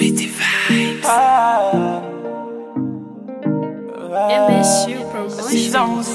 Sweetie vibes. MSU Promotions.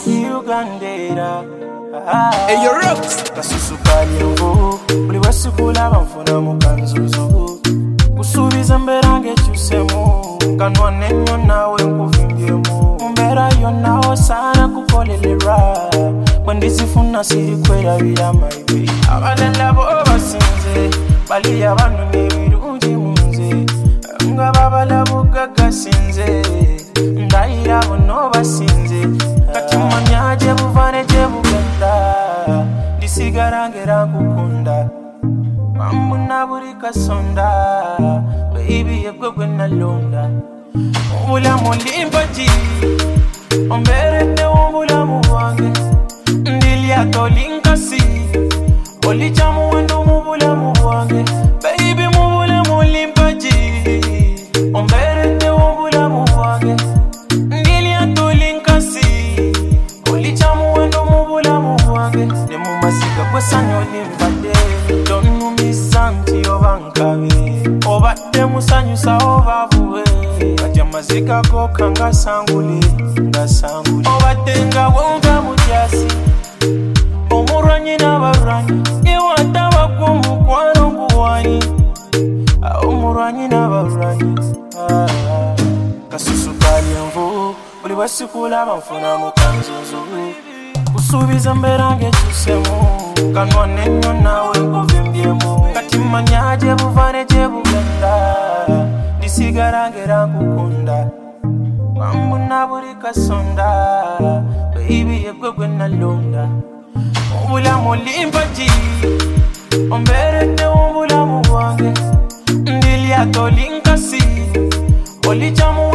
Hey, you're up. Kasusukali mvu uli wesikula bamfuna mukanzuzu kusubiza mberange cyusemu kanwa nenyo nawe nkuvimbyemu mbera yo nawo sana kukolelera kwendizifuna siri kwera biramaibe abalala bo basinze bali abantu n'ebirungi munze ngababala bugagasinze ndayira bono basinze kati manyaje buvane je bugenda ndisigarangera kukunda Mambuna buri kasonda baby yegwe nalonda ubula mulimbaji omberete ubula muwange ndilia tolinkasi olichamu wendo mubula muwange baby mubula mulimbaji omberete ubula muwange ndilia tolinkasi olichamu wendo mubula muwange nemu masika kwesanyo limbade donu misanti obankabe obate musanyusa obavuwe kajya mazika ko kanga sangule obate nga wonga mutyasi omurwanyi n'abarwanyi iwata bakumukwano nguwani omurwanyi n'abarwanyi kasusukali mvu uli basikula bamfuna mukanzuzu kusubiza mberange cyusemu kanwa nenyo nawe nkuvimbyemu kati manyaje buvane je bugenda ndisigarangera kukunda mambuna buri kasonda baby yegwe nalonda ubula mulimbaji omberete ubula muwange ndilia tolinkasi olichamu